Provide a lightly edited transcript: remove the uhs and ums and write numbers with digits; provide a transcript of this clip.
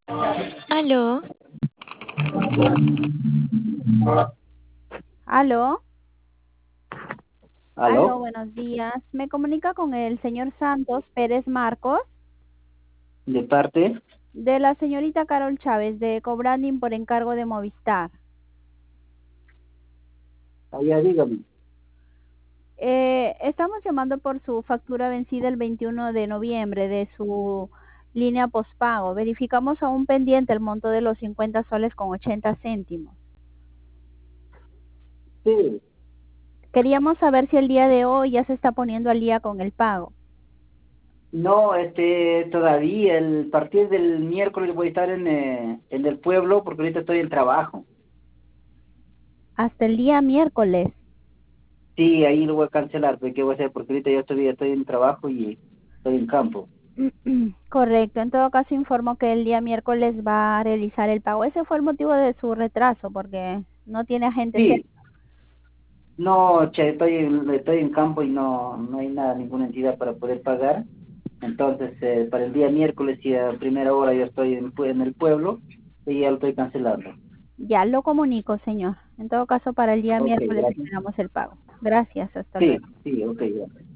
Aló, Aló, aló, ¿aló? buenos días. Me comunica con el señor Santos Pérez Marcos, ¿De parte? de la señorita Carol Chávez, de Cobranding por encargo de Movistar. Allá, dígame. Estamos llamando por su factura vencida el 21 de noviembre de su línea postpago. Verificamos aún pendiente el monto de los 50 soles con 80 céntimos. Sí, Queríamos saber si el día de hoy ya se está poniendo al día con el pago. no, todavía, el partir del miércoles voy a estar en el pueblo porque ahorita estoy en trabajo. Hasta el día miércoles. Sí, ahí lo voy a cancelar, porque ¿qué voy a hacer? Porque ahorita estoy en trabajo y estoy en campo. Correcto, en todo caso informo que el día miércoles va a realizar el pago. Ese fue el motivo de su retraso, porque no tiene agente cerca. Sí, no, che, estoy en campo y no hay nada, ninguna entidad para poder pagar. Entonces, para el día miércoles y a primera hora yo estoy en el pueblo y ya lo estoy cancelando. Ya lo comunico, señor. En todo caso, para el día Ok, miércoles gracias. esperamos el pago. Gracias, hasta Sí, luego. sí, ok, ya.